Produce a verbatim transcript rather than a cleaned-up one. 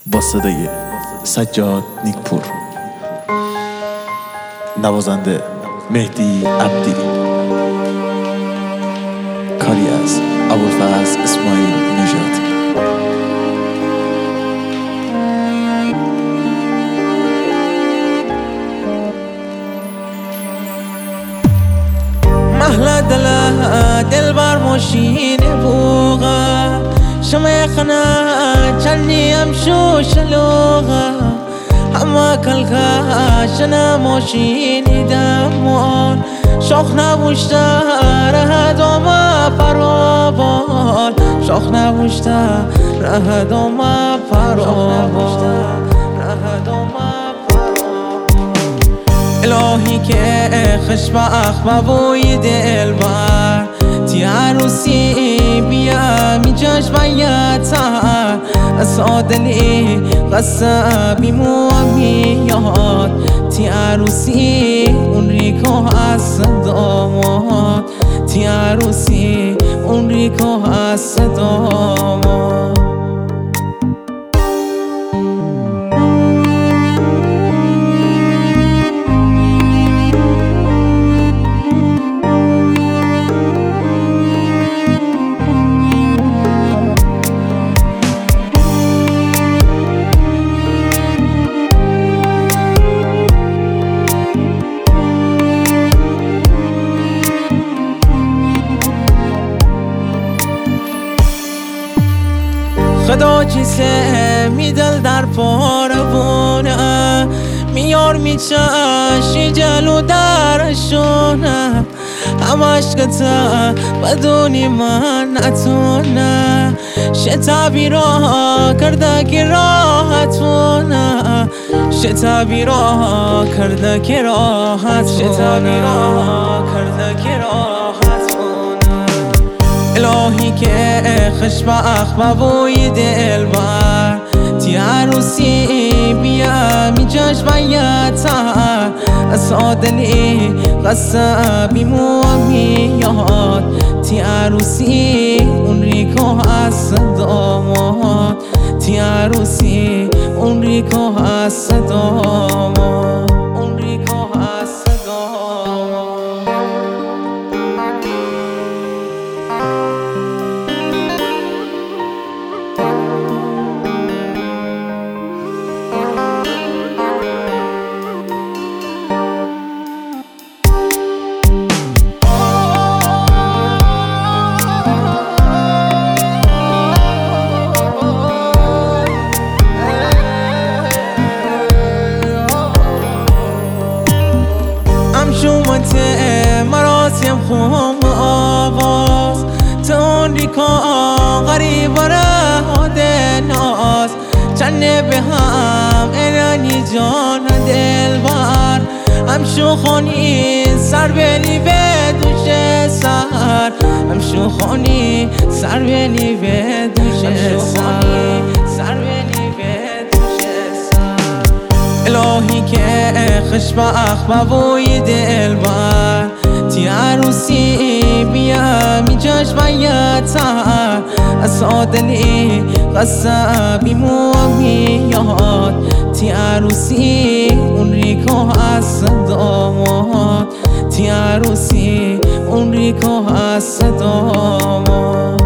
با صدای سجاد نیکپور، نوازنده مهدی عبدی، کاری از ابوالفضل اسماعیل نژاد. محلى دلا دل بار مشين بوغا شميخنا جني امشو شلوغا اما كلكا شنا مشين دمون شوخنا وشتا ره دوما پروبال شوخنا وشتا ره دوما پروبال الهی که خشبخ بوی دل بر تی عروسی بیا می جاش بیاتا اسادلی قصبی مو میاد تی عروسی اون ریکو از داماد تی عروسی اون ریکو از داماد. خدا چیسه می دل در پاربونه میار می چشی جلو درشونه همش کتا بدونی من نتونه شتابی را کرده که راحتونه شتابی را کرده که راحت شتابی را کرده که راحت الهی که خشبخ بوی دل بر تی عروسی بیا می جاش بیاتا اسادلی قصبی مو میاد تی عروسی اون ریکو از داماد تی عروسی اون ریکو از داماد اون ریکو از داماد. شومته مراسم خوم آواز تون ریکا غریب راه دناز چنه به هم ایرانی جان دل بار هم شوخونی سر بلی به دوش سر هم شوخونی سر بلی به دوش سر سر بلی به دوش سر الهی که خشبخ بوی دل بر تی عروسی بیا می جاش بیاتا اسادلی قصبی مو میاد تی عروسی اون ریکو از داماد تی عروسی اون ریکو از داماد.